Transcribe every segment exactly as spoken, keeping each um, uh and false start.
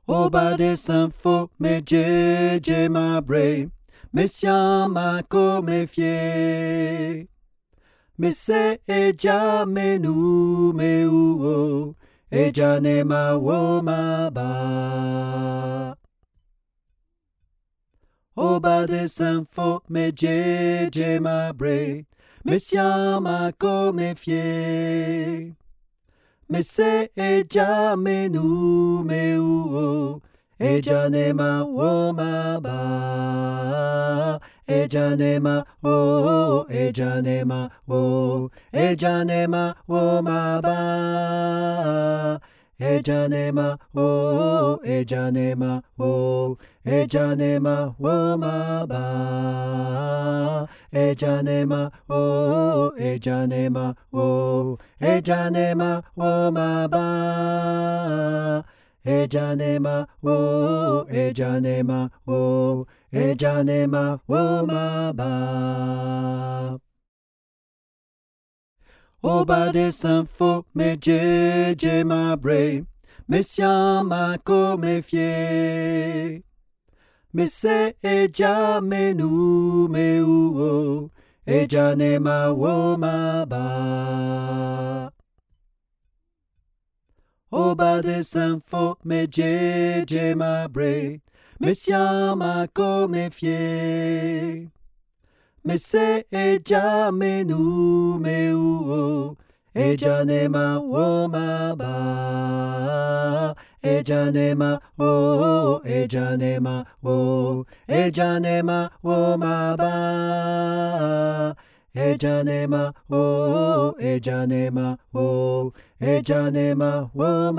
Au bas des infos, mais J J Mabré, Messian Mako méfié. Mais c'est Eja Menu Meu, Eja Nema Womaba. Au bas des infos, mais J J Mabré, Messian Mako méfié. Mais c'est Eja Menu Meu, Eja Nema Womaba. Eja Nema wo, Eja Nema wo, Eja Nema Womaba. Eja Nema wo, Eja Nema wo, Eja Nema Womaba. Eja Nema wo, Eja Nema wo, Eja Nema Womaba. Eja Nema wo, Eja Nema wo, Eja Nema Womaba. Au bas des infos, mais J J Mabré, Messian Mako méfié. Mais c'est Eja Menu Meu, Eja Nema Womaba. Au bas des infos, mais J J Mabré, Messian Mako méfié. Mais c'est Eja Menu Meu, Eja Nema Womaba. Eja Nema wo, Eja Nema wo, Eja Nema Womaba. Eja Nema wo, Eja Nema wo, Eja Nema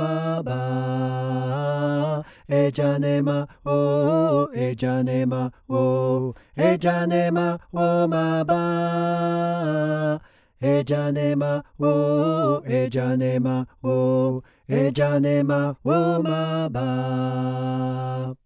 Womaba. Eja Nema wo, Eja Nema wo, Eja Nema Womaba. Eja Nema wo, Eja Nema wo, Eja Nema Womaba.